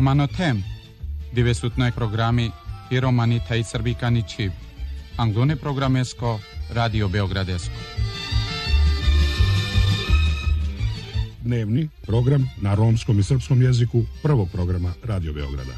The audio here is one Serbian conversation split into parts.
Romanotem, dove sutno programi i romanita i srbikani čib. Anglune programesko, Radio Beogradesko. Dnevni program na romskom i srpskom jeziku prvog programa Radio Beograda.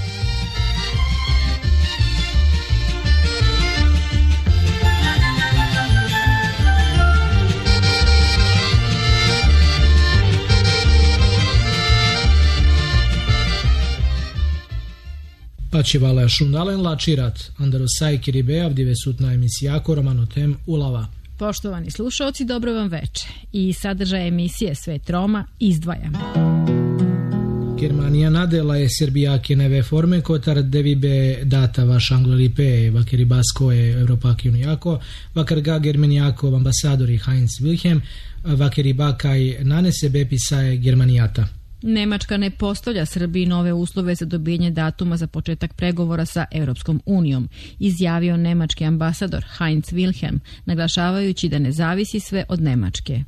Pačivala šundalen lačirat, Andarosaj Kiribeav dive sutna emisijako Romanotem Ulava. Poštovani slušalci, dobro vam veče. I sadržaj emisije Svet Roma izdvajamo. Germanija nadela je Srbijake neve forme kotar devibe data vaš anglolipe vakeribasko je Evropaki unijako, vakarga Germanijako ambasadori Heinz Wilhelm, vakeribakaj nanese bepisaje Germanijata. Nemačka ne postavlja Srbiji nove uslove za dobijanje datuma za početak pregovora sa Europskom unijom, izjavio nemački ambasador Heinz Wilhelm, naglašavajući da ne zavisi sve od Nemačke.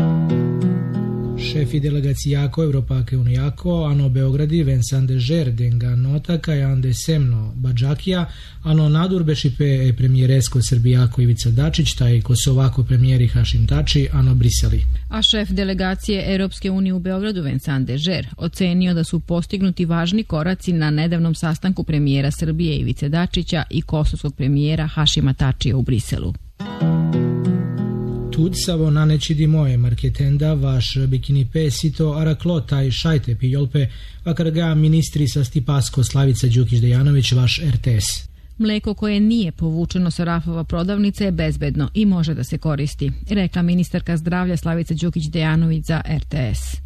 Šefi delegacijako Evropake unijako, ano Beogradi Vincent de Ger denga nota kaj ande semno Badžakija, ano nadurbešipe premijeresko Srbijako Ivica Dačić, taj Kosovako premijeri Hašim Tači, ano Briseli. A šef delegacije Europske unije u Beogradu Vincent de Ger ocenio da su postignuti važni koraci na nedavnom sastanku premijera Srbije Ivice Dačića i kosovskog premijera Hašima Tačija u Briselu. Tudsavo nanečidi moje marketenda vaš bikini pesito araklo taj šajte pijolpe vakarga ministri sa Stipasko Slavica Đukić-Dejanović vaš RTS. Mleko koje nije povučeno sa rafova prodavnice je bezbedno i može da se koristi, rekla ministarka zdravlja Slavica Đukić-Dejanović za RTS.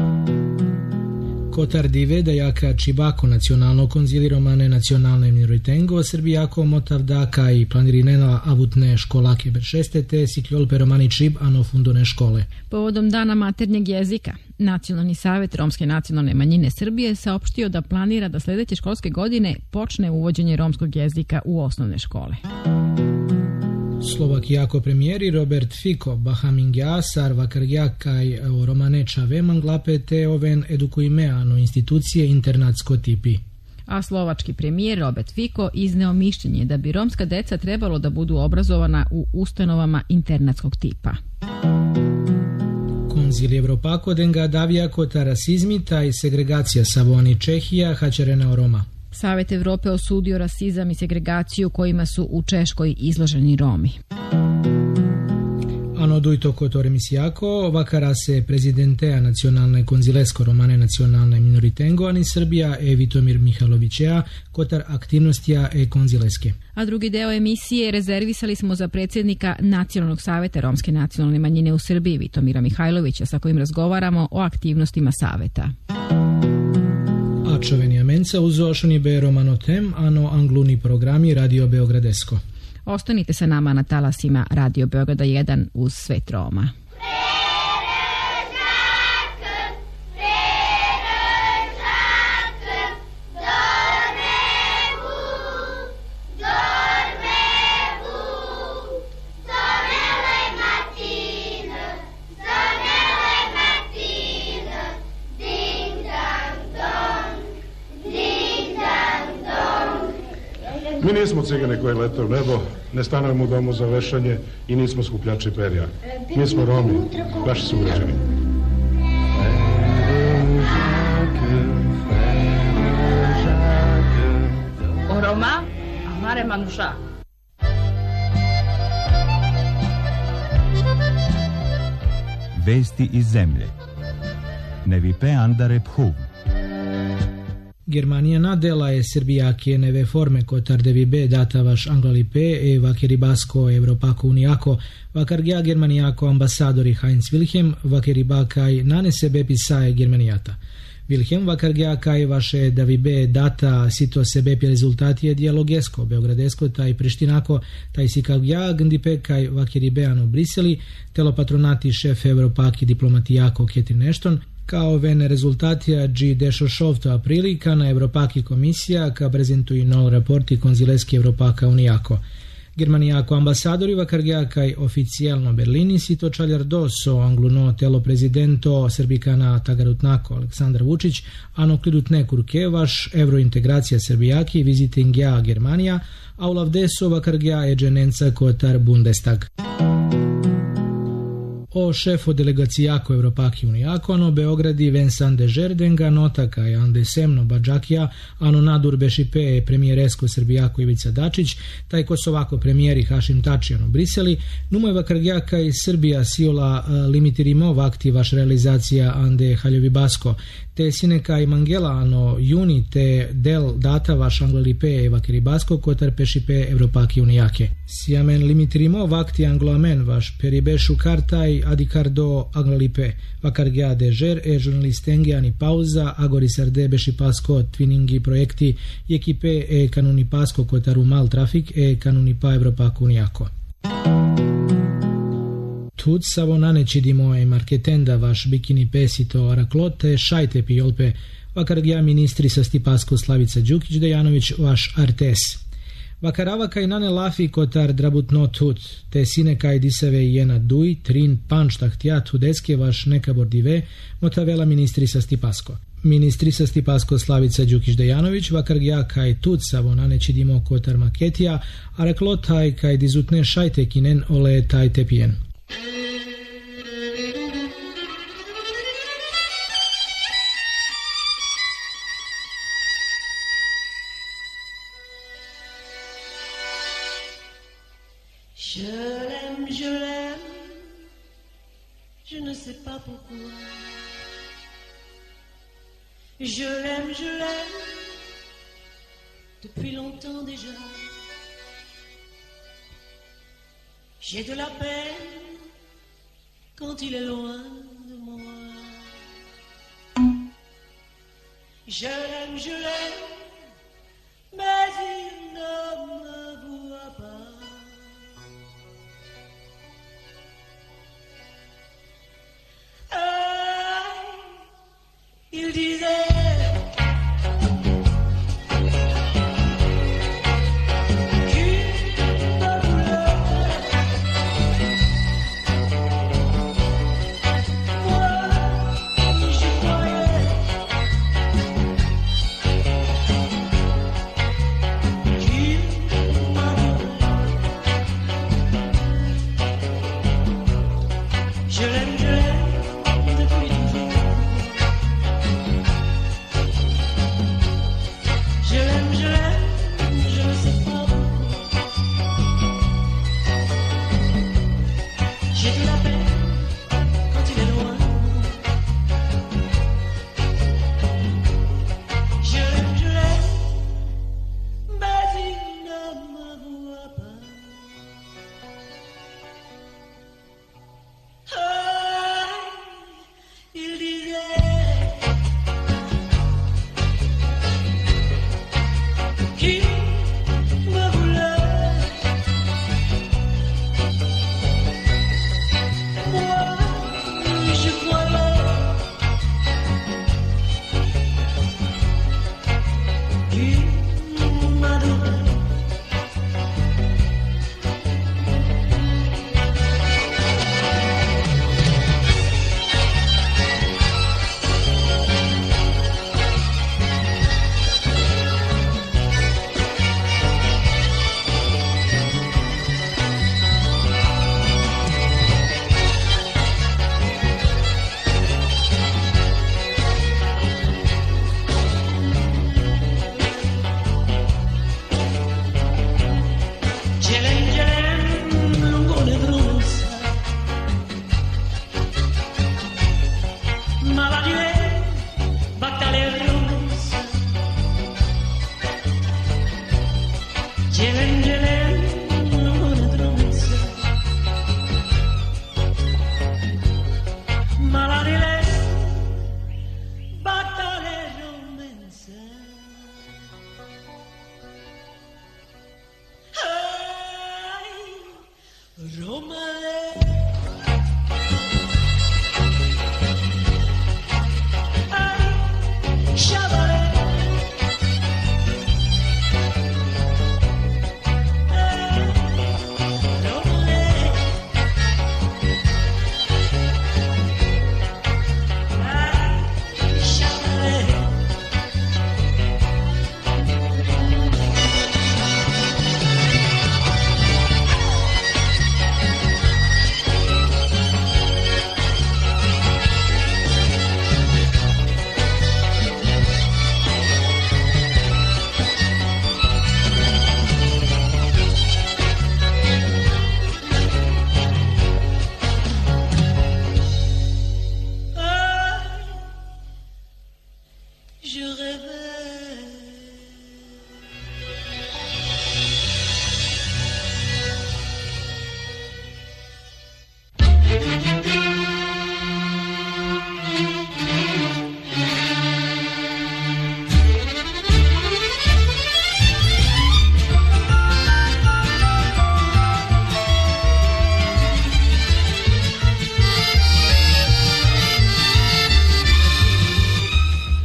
Kotar dive da jaka čibako nacionalno konzili romane nacionalne minoritengo Srbijako motavdaka i planirinena avutne školake beršeste te siklolpe romani čib ano fundone škole. Povodom Dana maternjeg jezika, Nacionalni savet Romske nacionalne manjine Srbije saopštio da planira da sledeće školske godine počne uvođenje romskog jezika u osnovne škole. Slovakijako premijeri Robert Fico Bahamingja Sarvakarjakaj romaneča vemanglape te oven edukujmeano institucije internatsko tipi. A slovački premijer Robert Fico izneo mišljenje da bi romska deca trebalo da budu obrazovana u ustanovama internatskog tipa. Konzili Evropako denga davija kota rasizmi taj segregacija Savoni Čehija hačerena Roma. Savet Evrope osudio rasizam i segregaciju kojima su u Češkoj izloženi Romi. Ano dujto kotor emisijako, vakara se prezidentea nacionalne konzilesko romane nacionalne minoritengo, ani Srbija e Vitomir Mihajlovićea, kotar aktivnostija e konzileske. A drugi deo emisije rezervisali smo za predsjednika Nacionalnog saveta Romske nacionalne manjine u Srbiji, Vitomira Mihajlovića, sa kojim razgovaramo o aktivnostima saveta. Čoveni amenca uzošeni be Romanotem, ano angluni programi Radio Beogradesko. Ostanite sa nama na talasima Radio Beograda 1 uz Svet Roma. Mi nismo cigane koji lete u nebo, ne stanujemo u domu za vešanje i nismo skupljači perja. Mi smo Romi, vaši sugrađani. O Roma, amare manuša. Vesti iz zemlje. Nevipe andare phu. Germanija nadela je Srbijake neve forme kotar devibe data vaš anglolipe e vakeribasko Evropako unijako, vakargja Germanijako ambasadori Heinz Wilhelm, vakeribakaj nanese bepisaje Germanijata. Wilhelm vakargja kaj vaše davibe data sito se bepi rezultatije dijalogesko, beogradesko taj prištinako, taj sikavgja gdipe kaj vakeribeano Briseli, telopatronati šef Evropaki diplomatijako Catherine Ashton, kao vene rezultatija G dešošovto aprilika na Evropaki komisija ka prezentuju nol raporti konzileski Evropaka unijako. Germanijako ambasadori vakargia kaj oficialno Berlini si to čaljar doso angluno telo prezidento Srbikana tagarutnako Aleksandar Vučić ano klidutne kurke vaš eurointegracija Srbijaki vizitingja Germanija, a ulavdeso vakargia eđenenca kotar Bundestag. O šefo delegacijako Evropaki unijako, ano Beogradi Vincent de Žerdenga, nota kaj ande semno Badžakija, ano nadur bešipe premijeresko Srbijako Ivica Dačić, taj Kosovako premijeri Hašim Tači, ano Briseli, numoj vakargija kaj Srbija siola limitirimo vakti vaš realizacija ande Haljovi Basko, te sineka i Mangela ano juni te del data vaš anglolipe vakeri Basko kotar pešipe Evropaki unijake. Siamen limitirimo vakti angloamen vaš peribešu kartaj adikardo anglolipe vakargija de žer žurnalistengi ani pauza agori sarde bešipasko twiningi projekti ekipe kanuni pasko kotar umal trafik kanuni pa Evropaku unijako. Tud savo nanecidimo marketenda vaš bikini pesito araklote šajte pijolpe vakargija ministri sa Stipasko Slavica Đukić Dejanović vaš artes. Vakarava kaj nane lafi kotar drabutno tut, te sine kaj disave jena duj, trin panč tahtijat hudeske vaš neka bordive, motavela ministri sa Stipasko. Ministri sa Stipasko Slavica Đukić Dejanović, vakargija kaj tut savo nanecidimo kotar maketija, araklotaj kaj dizutne šajte kinen ole taj tepijen. Je l'aime, je ne sais pas pourquoi. Je l'aime, depuis longtemps déjà. J'ai de la peine quand il est loin de moi. Je l'aime, mais il ne me voit pas. Il disait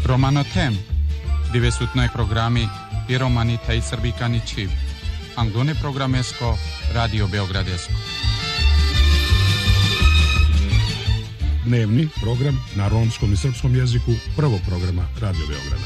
Romanotem, dove su noi programi i romani tej srbikani čib. Anglone programesko, Radio Beogradesko. Dnevni program na romskom i srpskom jeziku prvog programa Radio Beograda.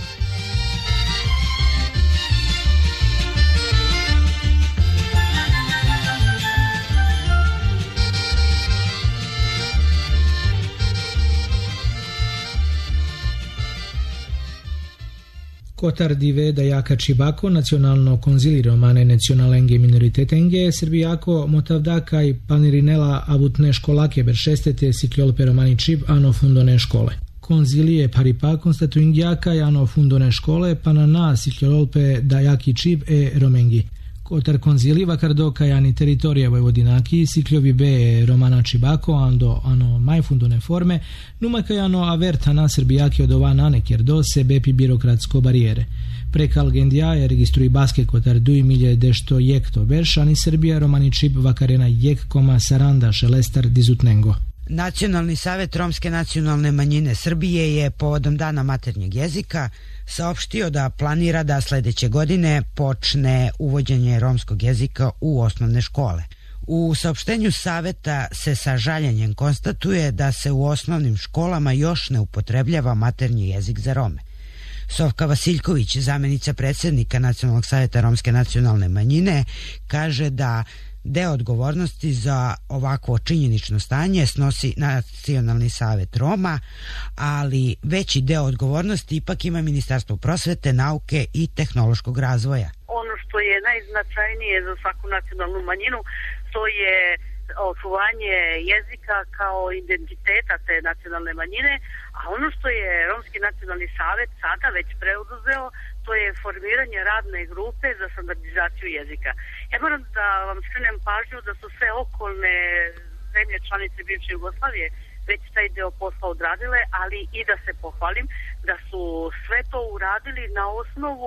Kotar dive da jaka čibako nacionalno konzili romane nacionalenge minoritetenge srbijako motavdaka i panirinela avutne školake beršestete sikljolpe romani čib ano fundone škole. Konzilije paripa konstatuingjaka ano fundone škole panana sikljolpe da jaki čib romengi. Kotar konzili vakardoka jani teritorija Vojvodinaki sikljovi be romana čibako ando ano majfundone forme numaka jano avertana srbijaki od ova nanek do se bepi birokratsko barijere. Preka algendija je registruji baske kotar 2000 jekto berš ani Srbija romani čib vakarena jek koma saranda šelestar dizutnengo. Nacionalni savet romske nacionalne manjine Srbije je povodom Dana maternjeg jezika saopštio da planira da sledeće godine počne uvođenje romskog jezika u osnovne škole. U saopštenju saveta se sa žaljenjem konstatuje da se u osnovnim školama još ne upotrebljava maternji jezik za Rome. Sofka Vasiljković, zamenica predsjednika Nacionalnog saveta romske nacionalne manjine, kaže da deo odgovornosti za ovakvo činjenično stanje snosi Nacionalni savet Roma, ali veći deo odgovornosti ipak ima Ministarstvo prosvete, nauke i tehnološkog razvoja. Ono što je najznačajnije za svaku nacionalnu manjinu, to je očuvanje jezika kao identiteta te nacionalne manjine, a ono što je Romski nacionalni savet sada već preuzeo, to je formiranje radne grupe za standardizaciju jezika. Ja moram da vam skrenem pažnju da su sve okolne zemlje članice bivše Jugoslavije već taj deo posla odradile, ali i da se pohvalim da su sve to uradili na osnovu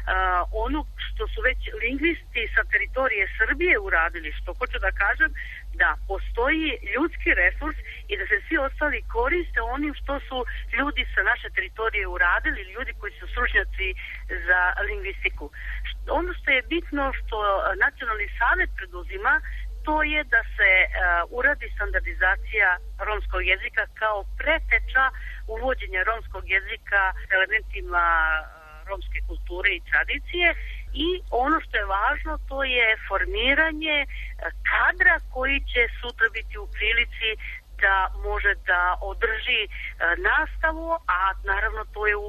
onog što su već lingvisti sa teritorije Srbije uradili, što hoću da kažem da postoji ljudski resurs i da se svi ostali koriste onim što su ljudi sa naše teritorije uradili, ljudi koji su stručnjaci za lingvistiku. Ono što je bitno što Nacionalni savet preduzima, to je da se uradi standardizacija romskog jezika kao preteča uvođenja romskog jezika elementima romske kulture i tradicije, i ono što je važno, to je formiranje kadra koji će sutra biti u prilici da može da održi nastavu, a naravno to je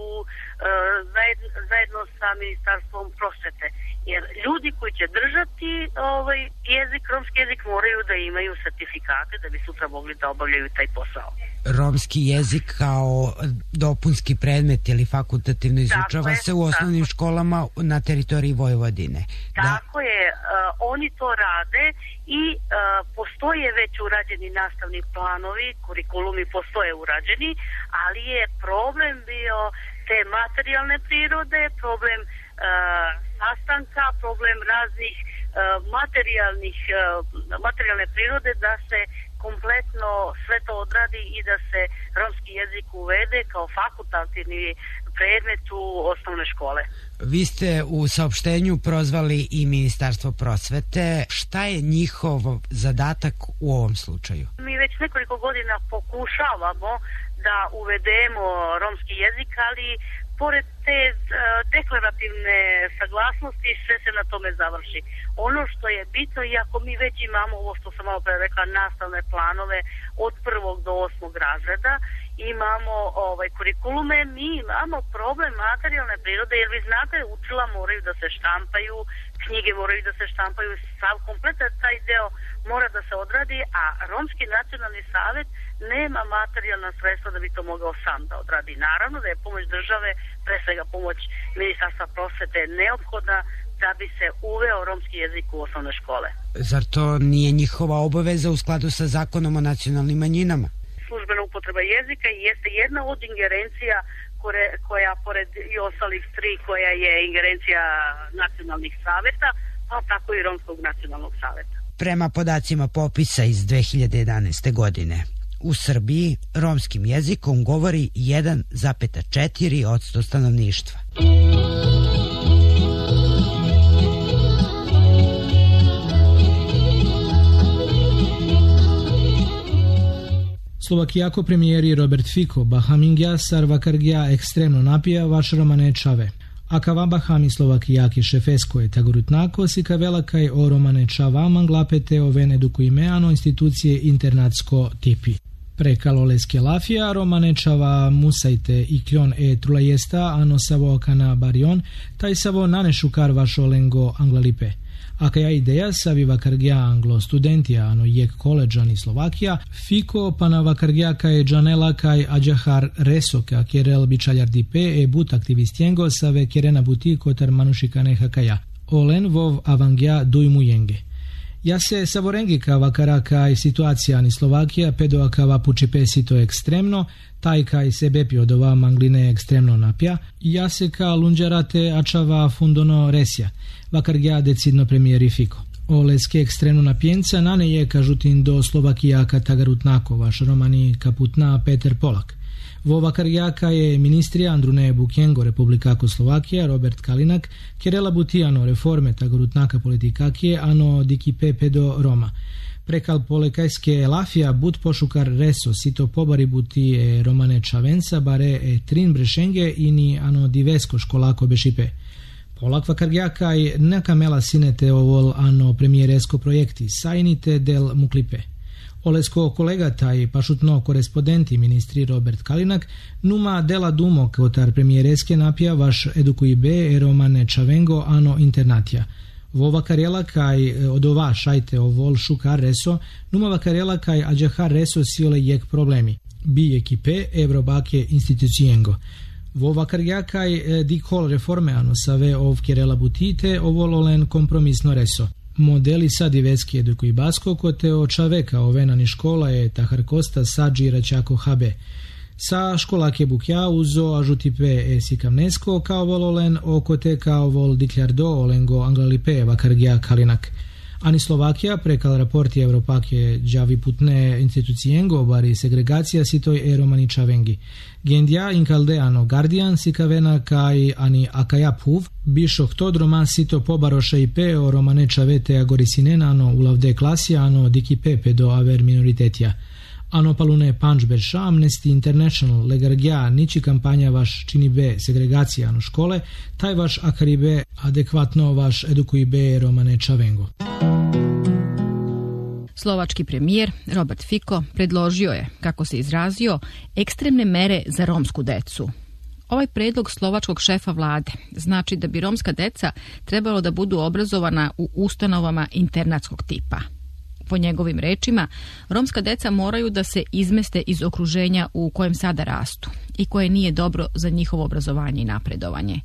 zajedno sa Ministarstvom prosvete. Jer ljudi koji će držati jezik, romski jezik, moraju da imaju sertifikate da bi sutra mogli da obavljaju taj posao. Romski jezik kao dopunski predmet ili fakultativno izučava se u osnovnim školama na teritoriji Vojvodine. Tako je, oni to rade i postoje već urađeni nastavni planovi, kurikulumi postoje urađeni, ali je problem bio te materijalne prirode, problem sastanka, problem raznih materijalne prirode da se kompletno sve to odradi i da se romski jezik uvede kao fakultativni predmet u osnovne škole. Vi ste u saopštenju prozvali i Ministarstvo prosvete. Šta je njihov zadatak u ovom slučaju? Mi već nekoliko godina pokušavamo da uvedemo romski jezik, ali pored te deklarativne saglasnosti sve se na tome završi. Ono što je bitno, iako mi već imamo ovo što sam malo pre rekla, nastavne planove od 1. do 8. razreda, imamo kurikulume, mi imamo problem materijalne prirode, jer vi znate, učila moraju da se štampaju, knjige moraju da se štampaju, sav kompletan taj deo mora da se odradi, a Romski nacionalni savet nema materijalna sredstva da bi to mogao sam da odradi. Naravno da je pomoć države, pre svega pomoć Ministarstva prosvete, neophodna da bi se uveo romski jezik u osnovne škole. Zar to nije njihova obaveza u skladu sa Zakonom o nacionalnim manjinama? Službena upotreba jezika jeste jedna od ingerencija koja pored i ostalih tri, koja je ingerencija nacionalnih saveta, pa tako i Romskog nacionalnog saveta. Prema podacima popisa iz 2011. godine, U Srbiji romskim jezikom govori 1,4% stanovništva. Slovakijako premijeri Robert Fico Bahamingja sar vakargja ekstremno napija vaš romane čave. A kava Bahami Slovakijaki šefesko je tagurutnako si kavela kaj o romane čava manglapete oven edukuimeano institucije internatsko tipi. Prekaloleske lafija romane čava musajte i kljon trulajesta ano savo kana barion taj savo nanešukar vašo lengo anglalipe. A kaja ideja savi vakargja anglo studentija ano jek koleđani Slovakija, Fico pana vakargja kaj džanela kaj ađahar resoka kjerel bičaljardipe but aktivistjengo save kjerena buti kotar manušikane hakaja. Olen vov avangja dujmujenge. Ja se savorengi ka vakara kaj situacija ni Slovakija pedo akava pučipe sito ekstremno, taj kaj se bepi od ova mangline ekstremno napja, ja se ka lunđarate ačava fundono resja, vakargja decidno premijeri Fico. Oleske ekstremno napjenca nane je kažutin do Slovakijaka tagarutnako vaš romani kaputna Peter Polak. Vo vakarjaka je ministrija Andrune Bukjengo Republikako Slovakija Robert Kalinak kjerela butijano reforme tagorutnaka politikakije ano dikipe pedo Roma. Prekal polekajske lafija but pošukar reso sito pobari buti romane čavenca bare trin brešenge ini ano divesko školako bešipe. Polak vakarjaka i nakamela sinete ovol ano premijeresko projekti sajnite del muklipe. Olesko kolega taj pašutno korespondenti ministri Robert Kalinak numa dela dumo kotar premijereske napija vaš edukuibe romane čavengo ano internatija. Vova karela kaj od ova šajte ovol šukar reso, numa vakarela kaj ađahar reso siole jek problemi. Bi ekipe evrobake institucijengo. Vova karja kaj dikol reforme ano save ov kjerela butite ovol olen kompromisno reso. Modeli sad i veski edukuj basko kote o čaveka ovenani škola je tahar kosta sađi račako habe. Sa školake bukja uzo ažutipe sikamnesko kao vololen okote kao vol dikljardo olengo anglalipe vakargja Kalinak. Ani Slovakija prekal raporti Evropake džavi putne institucijengo bari segregacija sitoj romani čavengi. Gendja inkaldeano Guardian sikavena kaj ani akaja puv bišoh tod roman sito pobaroša i pe o romane čavete agorisinenano ulavde klasija ano dikipe pedo aver minoritetija. Ano palune panč berša Amnesty International legargja niči kampanja vaš čini be segregacija ano škole, taj vaš akaribe adekvatno vaš edukuibe romane čavengo. Slovački premijer Robert Fico predložio je, kako se izrazio, ekstremne mere za romsku decu. Ovaj predlog slovačkog šefa vlade znači da bi romska deca trebalo da budu obrazovana u ustanovama internatskog tipa. Po njegovim rečima, romska deca moraju da se izmeste iz okruženja u kojem sada rastu i koje nije dobro za njihovo obrazovanje i napredovanje.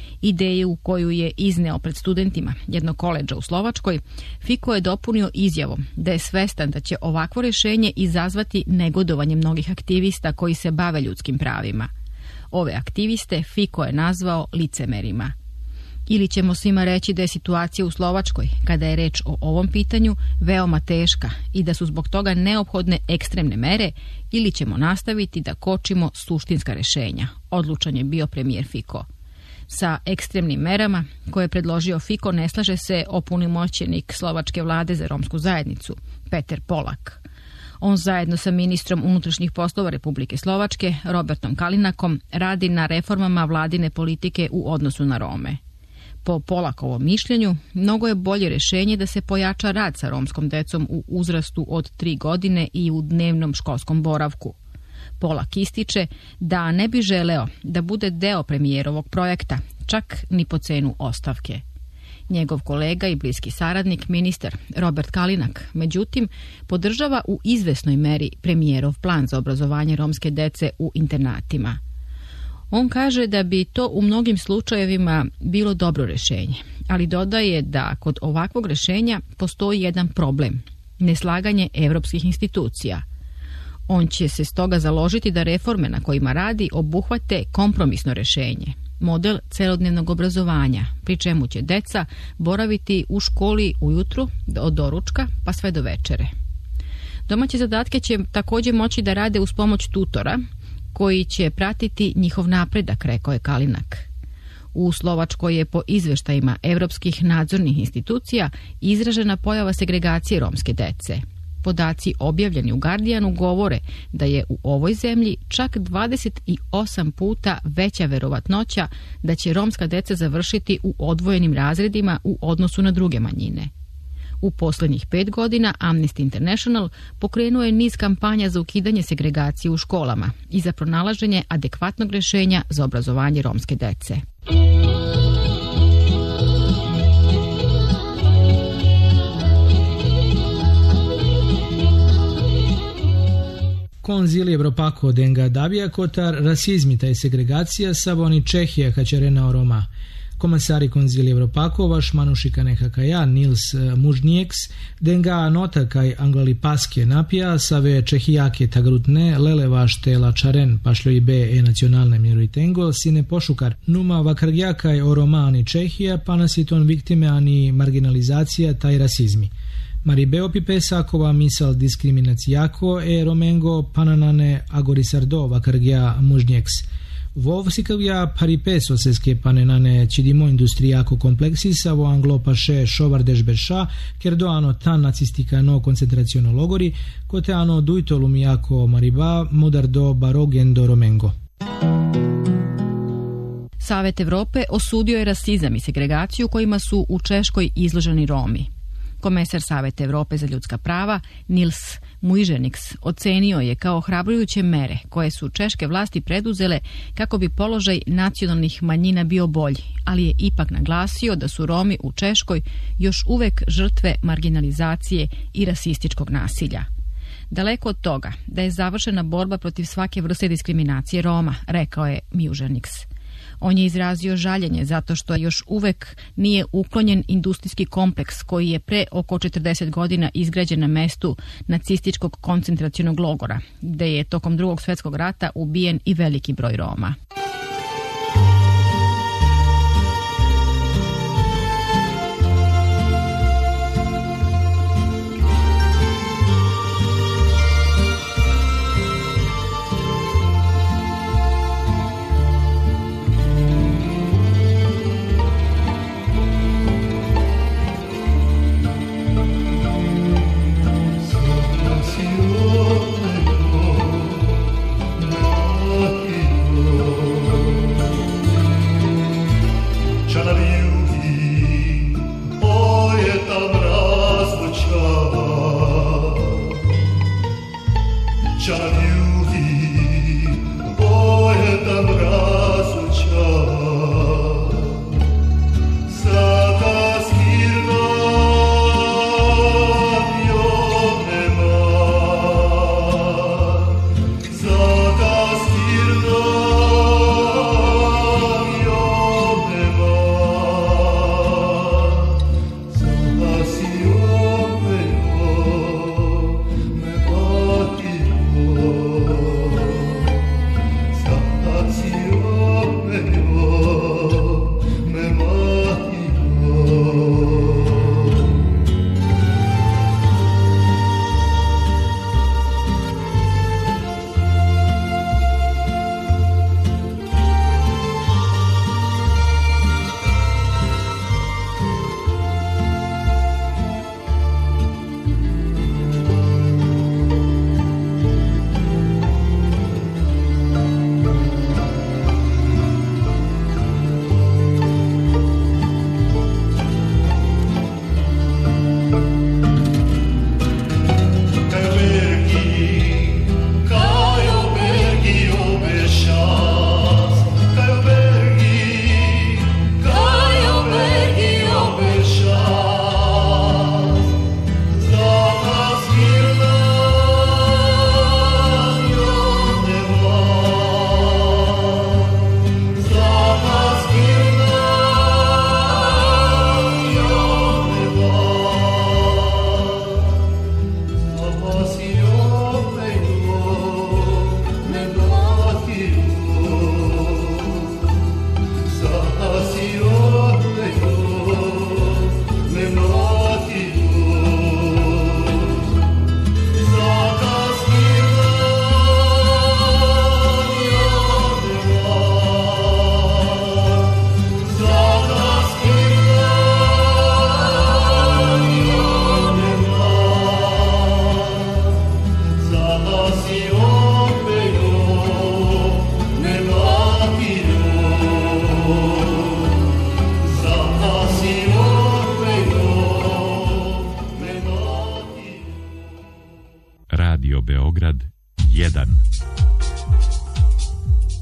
Ideju koju je izneo pred studentima jednog koledža u Slovačkoj, Fico je dopunio izjavom da je svestan da će ovakvo rješenje izazvati negodovanje mnogih aktivista koji se bave ljudskim pravima. Ove aktiviste Fico je nazvao licemerima. Ili ćemo svima reći da je situacija u Slovačkoj, kada je reč o ovom pitanju, veoma teška i da su zbog toga neophodne ekstremne mere, ili ćemo nastaviti da kočimo suštinska rješenja, odlučan je bio premijer Fico. Sa ekstremnim merama koje je predložio Fico ne slaže se opunomoćenik slovačke vlade za romsku zajednicu, Peter Polak. On zajedno sa ministrom unutrašnjih poslova Republike Slovačke, Robertom Kalinakom, radi na reformama vladine politike u odnosu na Rome. Po Polakovom mišljenju, mnogo je bolje rješenje da se pojača rad sa romskom decom u uzrastu od 3 godine i u dnevnom školskom boravku. Polak ističe da ne bi želeo da bude deo premijerovog projekta, čak ni po cenu ostavke. Njegov kolega i bliski saradnik, ministar Robert Kalinak, međutim, podržava u izvesnoj meri premijerov plan za obrazovanje romske dece u internatima. On kaže da bi to u mnogim slučajevima bilo dobro rješenje, ali dodaje da kod ovakvog rješenja postoji jedan problem, neslaganje evropskih institucija. On će se stoga založiti da reforme na kojima radi obuhvate kompromisno rješenje, model celodnevnog obrazovanja, pri čemu će deca boraviti u školi ujutru od doručka pa sve do večere. Domaće zadatke će također moći da rade uz pomoć tutora koji će pratiti njihov napredak, rekao je Kalinak. U Slovačkoj je po izveštajima evropskih nadzornih institucija izražena pojava segregacije romske dece. Podaci objavljeni u Guardianu govore da je u ovoj zemlji čak 28 puta veća verovatnoća da će romska deca završiti u odvojenim razredima u odnosu na druge manjine. U posljednjih 5 godina Amnesty International pokrenuo je niz kampanja za ukidanje segregacije u školama i za pronalaženje adekvatnog rješenja za obrazovanje romske dece. Konzili Evropako denga Dabija kotar rasizmita i segregacija saboni Čehija kačerena o Roma. Komasari Konzili Evropako vaš manušika nekakaja Nils Mužnijeks denga nota kaj anglali paske napija save Čehijake tagrutne lele vašte lačaren pašljo i be e nacionalne minoritengo sine pošukar numa vakargja kaj o Roma ani Čehija panasiton viktime ani marginalizacija taj rasizmi. Maribeo Pipesakova misal diskriminacijako e romengo pananane agorisardo vakargja Mužnijeks. Vov sikavja paripeso seske panenane cidimo industrijako kompleksisa vo anglo paše šovardež berša ker do ano tan nacistikano koncentraciono logori kote ano dujto lumijako mariba modar do barogen do romengo. Savet Evrope osudio je rasizam i segregaciju kojima su u Češkoj izloženi Romi. Komesar Saveta Evrope za ljudska prava Nils Muiženieks ocenio je kao ohrabrujuće mere koje su češke vlasti preduzele kako bi položaj nacionalnih manjina bio bolji, ali je ipak naglasio da su Romi u Češkoj još uvek žrtve marginalizacije i rasističkog nasilja. Daleko od toga da je završena borba protiv svake vrste diskriminacije Roma, rekao je Muiženieks. On je izrazio žaljenje zato što još uvek nije uklonjen industrijski kompleks koji je pre oko 40 godina izgrađen na mestu nacističkog koncentracionog logora, gde je tokom Drugog svjetskog rata ubijen i veliki broj Roma. Io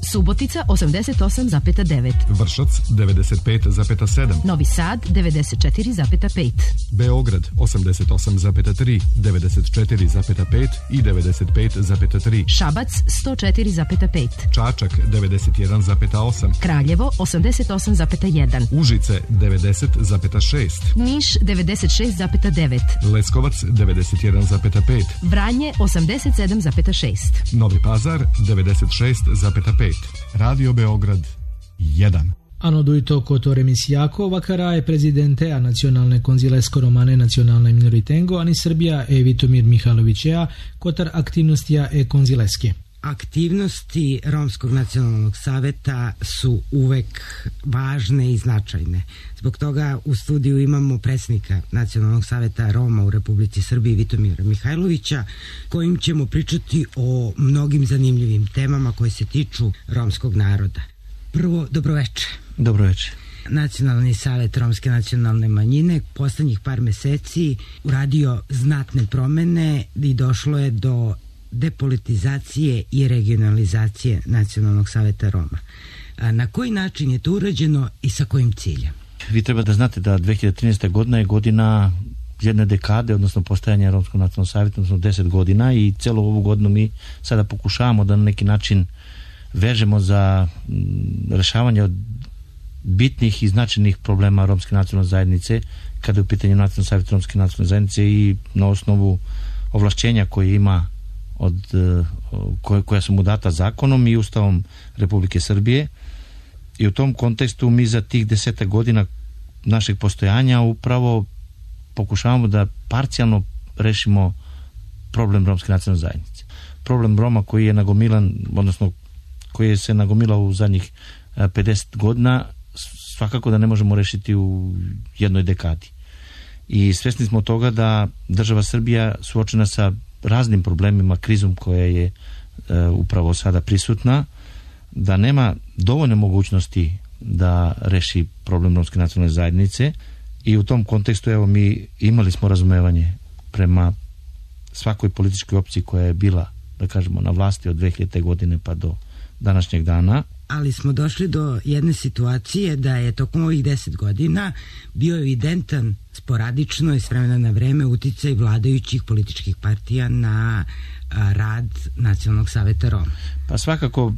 Subotica 88,9, Vršac 95,7, Novi Sad 94,5, Beograd 88,3, 94,5 i 95,3, Šabac 104,5, Čačak 91,8, Kraljevo 88,1, Užice 90,6, Niš 96,9, Leskovac 91,5, Vranje 87,6, Novi Pazar 96,5, Radio Beograd 1. Ano duito kotore misijako vakaraje prezidente a nacionalne konzilesko romane nacionalne minoritengo ani Srbija e Vitomir Mihajlovićeja kotar aktivnostija e konzileske. Aktivnosti Romskog nacionalnog saveta su uvek važne i značajne. Zbog toga u studiju imamo predsjednika Nacionalnog saveta Roma u Republici Srbiji Vitomira Mihajlovića, kojim ćemo pričati o mnogim zanimljivim temama koje se tiču romskog naroda. Prvo, dobroveče. Dobroveče. Nacionalni savet Romske nacionalne manjine poslednjih par meseci uradio znatne promene i došlo je do depolitizacije i regionalizacije Nacionalnog saveta Roma. Na koji način je to urađeno i sa kojim ciljem? Vi treba da znate da 2013. godina je godina jedne dekade, odnosno postajanja Romskog nacionalnog saveta, odnosno 10 godina i celu ovu godinu mi sada pokušavamo da na neki način vežemo za rešavanje od bitnih i značajnih problema Romske nacionalne zajednice kada je u pitanju Nacionalnog saveta Romske nacionalne zajednice i na osnovu ovlašćenja koje ima koja su mu data zakonom i Ustavom Republike Srbije. I u tom kontekstu mi za tih 10 godina našeg postojanja upravo pokušavamo da parcijalno rešimo problem Romske nacionalne zajednice. Problem Roma koji je nagomilan, odnosno koji je se nagomilao u zadnjih 50 godina, svakako da ne možemo rešiti u jednoj dekadi. I svesni smo toga da država Srbija suočena sa raznim problemima, krizom koja je upravo sada prisutna, da nema dovoljne mogućnosti da reši problem Romske nacionalne zajednice i u tom kontekstu evo mi imali smo razumevanje prema svakoj političkoj opciji koja je bila, da kažemo, na vlasti od 2000. godine pa do današnjeg dana. Ali smo došli do jedne situacije da je tokom ovih 10 godina bio evidentan sporadično i s vremena na vreme uticaj vladajućih političkih partija na rad Nacionalnog saveta Roma. Pa svakako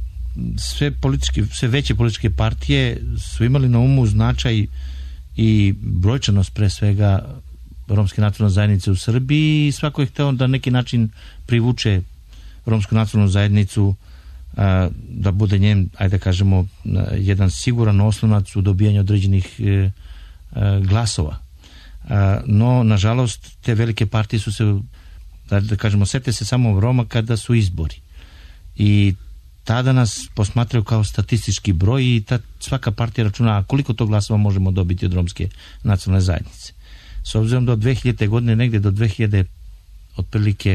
sve veće političke partije su imali na umu značaj i brojčanost pre svega Romske nacionalne zajednice u Srbiji i svako je hteo da neki način privuče Romsku nacionalnu zajednicu da bude njen, ajde da kažemo, jedan siguran oslonac u dobijanju određenih glasova. No, nažalost, te velike partije su se, da kažemo, sete se samo Roma kada su izbori. I tada nas posmatraju kao statistički broj i svaka partija računa koliko to glasova možemo dobiti od Romske nacionalne zajednice. S obzirom do 2000. godine, negde do 2000, otprilike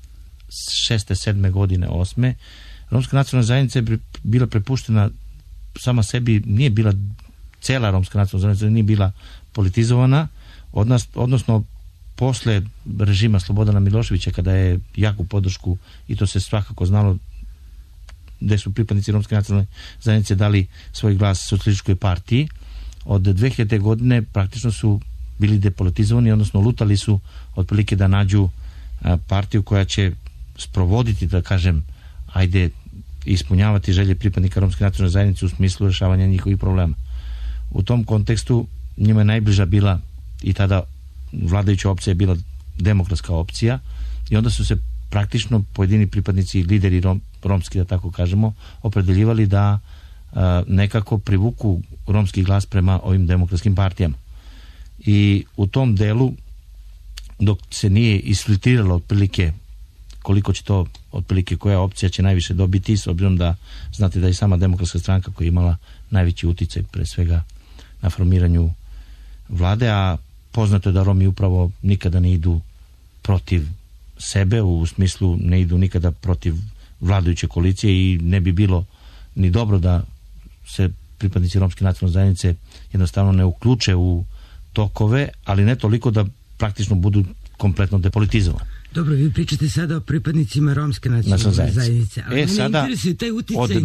6. 7. godine, 8. Romska nacionalna zajednica je bila prepuštena sama sebi, nije bila cela Romska nacionalna zajednica, nije bila politizovana, odnosno posle režima Slobodana Miloševića, kada je jaku podršku, i to se svakako znalo, gde su pripadnici Romske nacionalne zajednice dali svoj glas Socijalističkoj partiji, od 2000. godine praktično su bili depolitizovani, odnosno lutali su otprilike da nađu partiju koja će sprovoditi, da kažem, ajde, ispunjavati želje pripadnika Romske nacionalne zajednice u smislu rešavanja njihovih problema. U tom kontekstu njima je najbliža bila i tada vladajuća opcija je bila demokratska opcija i onda su se praktično pojedini pripadnici, lideri romski, da tako kažemo, opredeljivali da nekako privuku romski glas prema ovim demokratskim partijama. I u tom delu, dok se nije isfiltriralo otprilike koliko će to, otprilike koja opcija će najviše dobiti, s obzirom da znate da je sama demokratska stranka koja je imala najveći uticaj pre svega na formiranju vlade, a poznato je da Romi upravo nikada ne idu protiv sebe, u smislu ne idu nikada protiv vladajuće koalicije i ne bi bilo ni dobro da se pripadnici Romske nacionalne zajednice jednostavno ne uključe u tokove, ali ne toliko da praktično budu kompletno depolitizovani. Dobro, vi pričate sada o pripadnicima romske nacionalne zajednice. Ali sada, taj uticaj od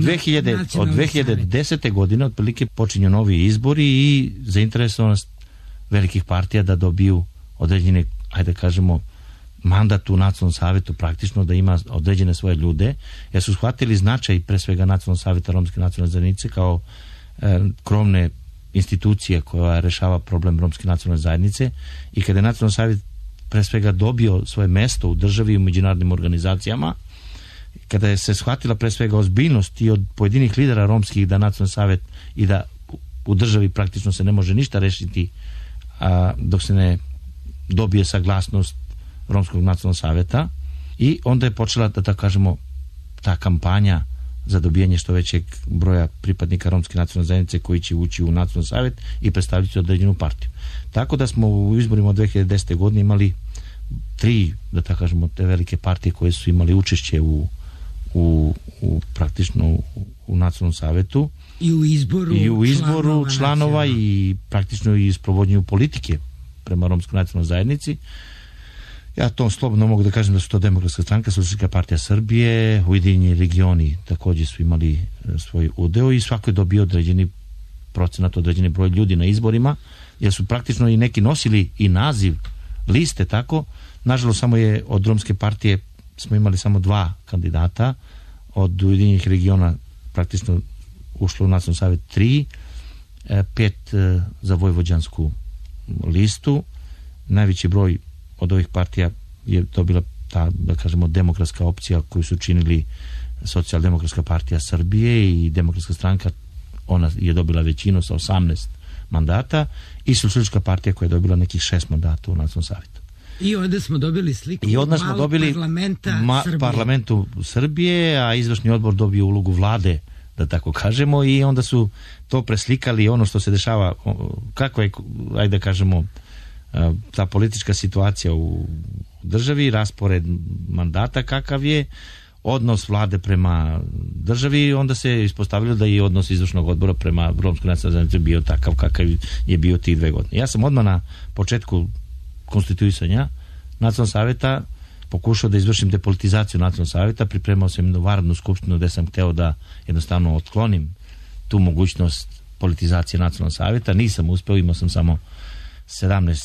2010. godine otprilike počinju novi izbori i zainteresovanost velikih partija da dobiju određene, ajde kažemo, mandat u Nacionalnom savetu, praktično da ima određene svoje ljude, jer su shvatili značaj pre svega Nacionalnog saveta romske nacionalne zajednice kao krovne institucije koja rešava problem romske nacionalne zajednice, i kada je Nacionalni savet pre svega dobio svoje mesto u državi i u međunarodnim organizacijama, kada je se shvatila pre svega ozbiljnost i od pojedinih lidera romskih da Nacionalni savet i da u državi praktično se ne može ništa rešiti dok se ne dobije saglasnost Romskog nacionalnog saveta, i onda je počela, da tako kažemo, ta kampanja za dobijanje što većeg broja pripadnika romske nacionalne zajednice koji će ući u Nacionalni savet i predstaviti određenu partiju. Tako da smo u izborima od 2010. godine imali 3, da tako kažemo, te velike partije koje su imali učešće u praktično u Nacionalnom savetu i u izboru članova i praktično i sprovođenju politike prema romskoj nacionalnoj zajednici. Ja to slobodno mogu da kažem da su to Demokratska stranka, Socijalistička partija Srbije, Ujedinjeni regioni takođe su imali svoj udeo i svako je dobio određeni procenat, određeni broj ljudi na izborima, jer su praktično i neki nosili i naziv liste, tako. Nažalost, samo je od Romske partije smo imali samo 2 kandidata, od Ujedinjenih regiona praktično ušlo u Nacionalni savet 3, 5 za vojvođansku listu. Najveći broj od ovih partija je dobila ta, da kažemo, demokratska opcija koju su činili Socijaldemokratska partija Srbije i Demokratska stranka, ona je dobila većinu sa 18 mandata, i Socijalistička partija koja je dobila nekih 6 mandata u Nacionalnom savetu. I onda smo dobili sliku parlamentu Srbije, a izvršni odbor dobio ulogu vlade, da tako kažemo, i onda su to preslikali ono što se dešava, kako je, ajde da kažemo, ta politička situacija u državi, raspored mandata kakav je, odnos vlade prema državi, onda se ispostavilo da je odnos izvršnog odbora prema romskoj nacionalnoj zajednici bio takav kakav je bio tih 2 godine. Ja sam odmah na početku konstituisanja Nacionalnog saveta pokušao da izvršim depolitizaciju Nacionalnog saveta, pripremao sam jednu vanrednu skupštinu gde sam hteo da jednostavno otklonim tu mogućnost politizacije Nacionalnog saveta. Nisam uspeo, imao sam samo 17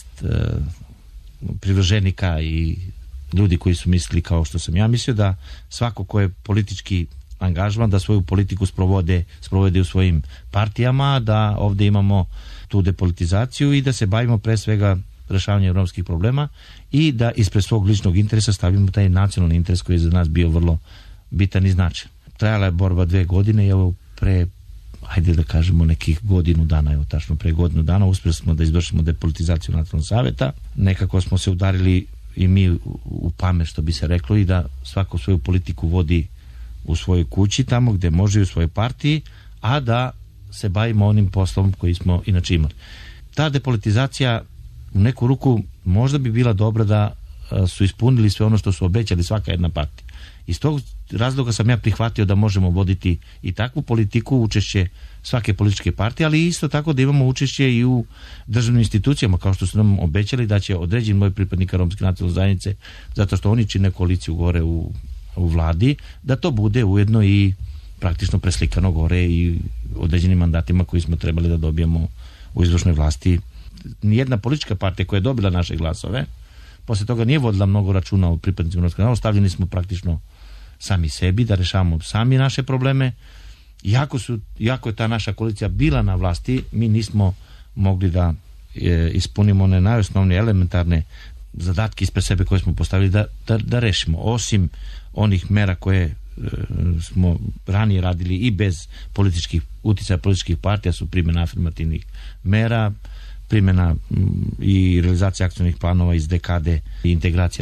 privrženika i ljudi koji su mislili kao što sam ja mislio, da svako ko je politički angažovan da svoju politiku sprovode u svojim partijama, da ovde imamo tu depolitizaciju i da se bavimo pre svega rešavanjem romskih problema i da ispred svog ličnog interesa stavimo taj nacionalni interes koji je za nas bio vrlo bitan i značajan. Trajala je borba 2 godine i evo pre, ajde da kažemo, nekih godinu dana, evo tačno pre godinu dana uspeli smo da izvršimo depolitizaciju Nacionalnog saveta. Nekako smo se udarili i mi u pamet, što bi se reklo, i da svako svoju politiku vodi u svojoj kući, tamo gde može, u svojoj partiji, a da se bavimo onim poslom koji smo inače imali. Ta depolitizacija u neku ruku možda bi bila dobra da su ispunili sve ono što su obećali svaka jedna partija. Iz tog razloga sam ja prihvatio da možemo voditi i takvu politiku, učešće svake političke partije, ali isto tako da imamo učešće i u državnim institucijama, kao što su nam obećali da će određen broj pripadnika romske nacionalne zajednice, zato što oni čine koaliciju gore u vladi, da to bude ujedno i praktično preslikano gore i određenim mandatima koji smo trebali da dobijemo u izvršnoj vlasti. Nijedna politička partija koja je dobila naše glasove posle toga nije vodila mnogo računa o pripadnicima romske nacionalne, ostavljeni smo praktično sami sebi da rešavamo sami naše probleme. Iako je ta naša koalicija bila na vlasti, mi nismo mogli da ispunimo one najosnovnije elementarne zadatke ispred sebe koje smo postavili da rešimo. Osim onih mera koje smo ranije radili i bez uticaja političkih partija, su primjena afirmativnih mera, primjena i realizacija akcionih planova iz dekade i integracija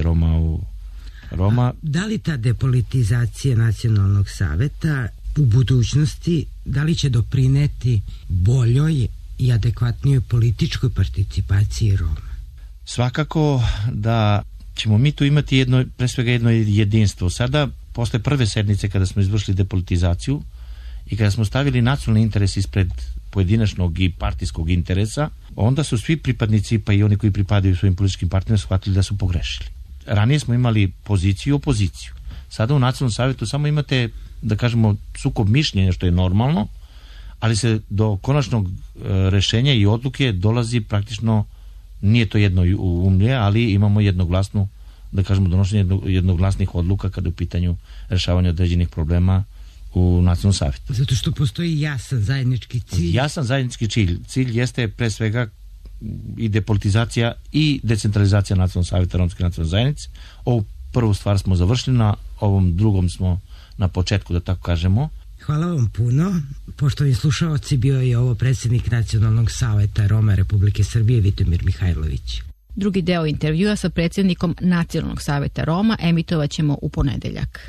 Roma. Da li ta depolitizacija Nacionalnog saveta u budućnosti, da li će doprineti boljoj i adekvatnijoj političkoj participaciji Roma? Svakako da ćemo mi tu imati pre svega jedno jedinstvo. Sada, posle prve sednice kada smo izvršili depolitizaciju i kada smo stavili nacionalni interes ispred pojedinačnog i partijskog interesa, onda su svi pripadnici, pa i oni koji pripadaju svojim političkim partnerima, shvatili da su pogrešili. ranije smo imali poziciju i opoziciju. Sada u Nacionalnom savjetu samo imate, da kažemo, sukob mišljenja, što je normalno, ali se do konačnog rešenja i odluke dolazi praktično, nije to jedno umlje, ali imamo jednoglasnu, da kažemo, donošenje jednoglasnih odluka kada je u pitanju rešavanja određenih problema u Nacionalnom savjetu. Zato što postoji jasan zajednički cilj. Jasan zajednički cilj. Cilj jeste pre svega i depolitizacija i decentralizacija Nacionalnog savjeta Romske nacionalne zajednice. Ovu prvu stvar smo završili, na ovom drugom smo na početku, da tako kažemo. Hvala vam puno. Poštovani slušaoci, bio je ovo predsjednik Nacionalnog savjeta Roma Republike Srbije Vitomir Mihajlović. Drugi deo intervjua sa predsjednikom Nacionalnog savjeta Roma emitovat ćemo u ponedeljak.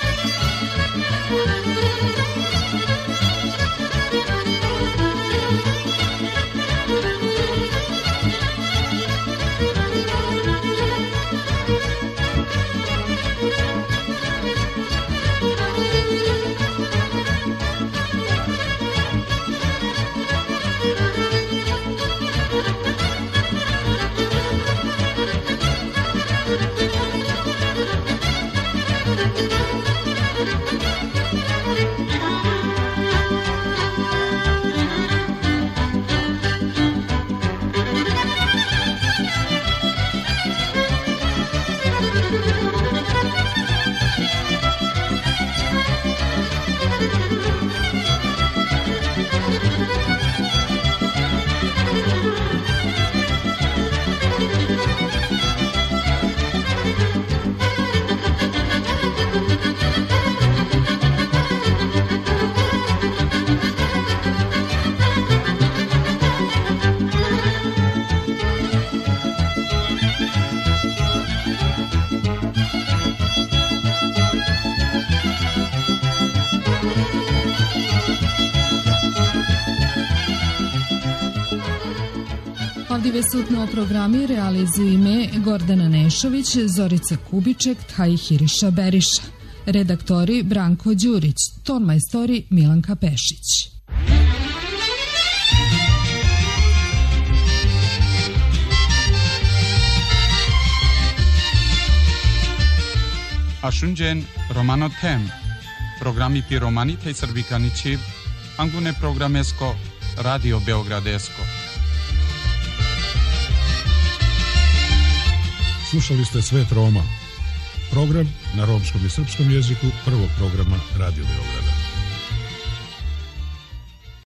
Sutno programi realizuju ime Gordana Nešović, Zorica Kubiček, Thaji Hiriša Beriša. Redaktori Branko Đurić, ton majstori Milanka Pešić. Ashunjen Romano Tem, programi pi romani tej srbikani čib, angune programesko, Radio Beogradesko. Slušali ste Svet Roma, program na romskom i srpskom jeziku prvog programa Radio Beograda.